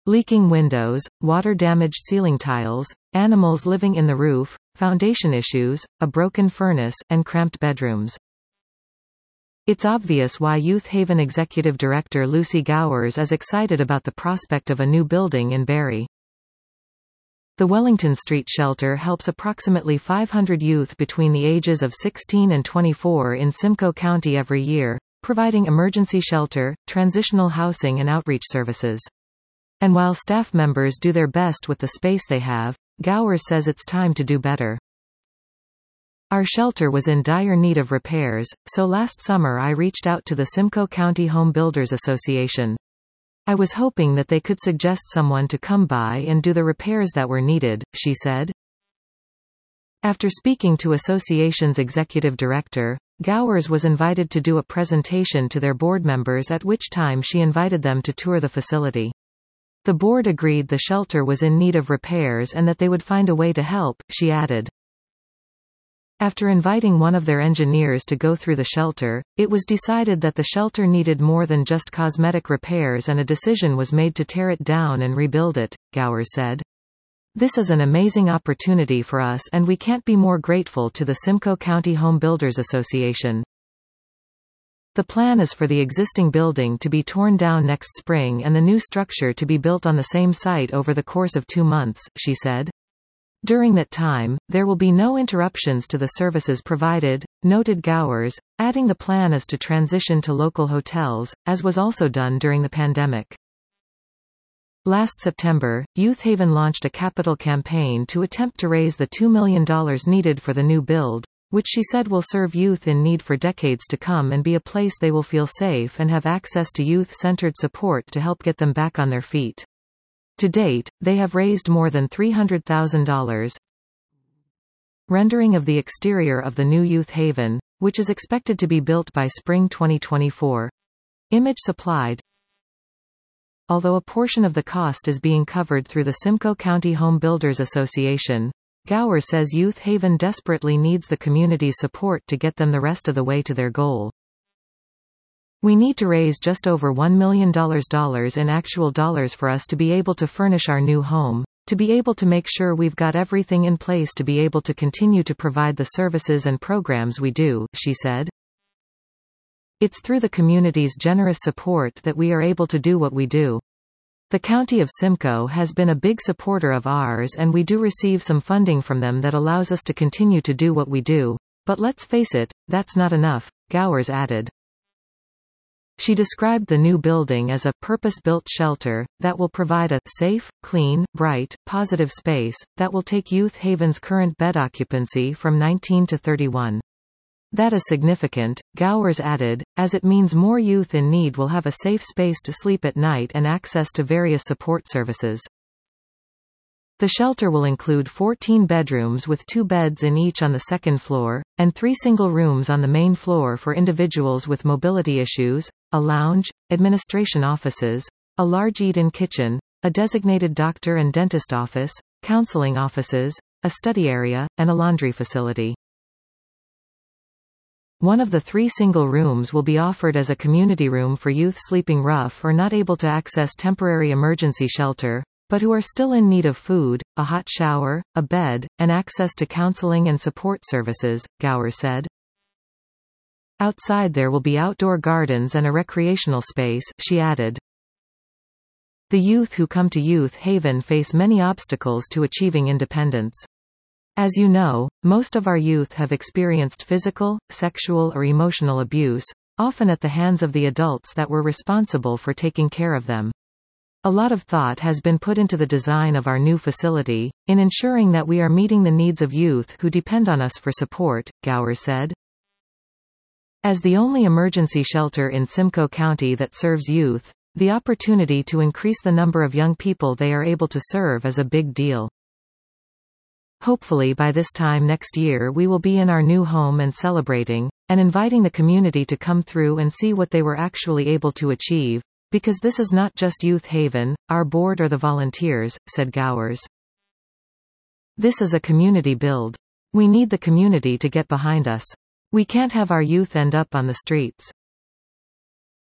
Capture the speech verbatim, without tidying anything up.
leaking windows, water-damaged ceiling tiles, animals living in the roof, foundation issues, a broken furnace, and cramped bedrooms. It's obvious why Youth Haven Executive Director Lucy Gowers is excited about the prospect of a new building in Barrie. The Wellington Street Shelter helps approximately five hundred youth between the ages of sixteen and twenty-four in Simcoe County every year, providing emergency shelter, transitional housing and outreach services. And while staff members do their best with the space they have, Gowers says it's time to do better. Our shelter was in dire need of repairs, so last summer I reached out to the Simcoe County Home Builders Association. I was hoping that they could suggest someone to come by and do the repairs that were needed, she said. After speaking to association's executive director, Gowers was invited to do a presentation to their board members, at which time she invited them to tour the facility. The board agreed the shelter was in need of repairs and that they would find a way to help, she added. After inviting one of their engineers to go through the shelter, it was decided that the shelter needed more than just cosmetic repairs, and a decision was made to tear it down and rebuild it, Gowers said. This is an amazing opportunity for us, and we can't be more grateful to the Simcoe County Home Builders Association. The plan is for the existing building to be torn down next spring and the new structure to be built on the same site over the course of two months, she said. During that time, there will be no interruptions to the services provided, noted Gowers, adding the plan is to transition to local hotels, as was also done during the pandemic. Last September, Youth Haven launched a capital campaign to attempt to raise the two million dollars needed for the new build, which she said will serve youth in need for decades to come and be a place they will feel safe and have access to youth-centered support to help get them back on their feet. To date, they have raised more than three hundred thousand dollars. Rendering of the exterior of the new Youth Haven, which is expected to be built by spring twenty twenty-four. Image supplied. Although a portion of the cost is being covered through the Simcoe County Home Builders Association, Gowers says Youth Haven desperately needs the community's support to get them the rest of the way to their goal. We need to raise just over one million dollars in actual dollars for us to be able to furnish our new home, to be able to make sure we've got everything in place to be able to continue to provide the services and programs we do, she said. It's through the community's generous support that we are able to do what we do. The County of Simcoe has been a big supporter of ours, and we do receive some funding from them that allows us to continue to do what we do. But let's face it, that's not enough, Gowers added. She described the new building as a purpose-built shelter that will provide a safe, clean, bright, positive space that will take Youth Haven's current bed occupancy from nineteen to thirty-one. That is significant, Gowers added, as it means more youth in need will have a safe space to sleep at night and access to various support services. The shelter will include fourteen bedrooms with two beds in each on the second floor, and three single rooms on the main floor for individuals with mobility issues, a lounge, administration offices, a large eat-in kitchen, a designated doctor and dentist office, counseling offices, a study area, and a laundry facility. One of the three single rooms will be offered as a community room for youth sleeping rough or not able to access temporary emergency shelter, but who are still in need of food, a hot shower, a bed, and access to counseling and support services, Gowers said. Outside there will be outdoor gardens and a recreational space, she added. The youth who come to Youth Haven face many obstacles to achieving independence. As you know, most of our youth have experienced physical, sexual or emotional abuse, often at the hands of the adults that were responsible for taking care of them. A lot of thought has been put into the design of our new facility, in ensuring that we are meeting the needs of youth who depend on us for support, Gowers said. As the only emergency shelter in Simcoe County that serves youth, the opportunity to increase the number of young people they are able to serve is a big deal. Hopefully by this time next year we will be in our new home and celebrating, and inviting the community to come through and see what they were actually able to achieve. Because this is not just Youth Haven, our board or the volunteers, said Gowers. This is a community build. We need the community to get behind us. We can't have our youth end up on the streets.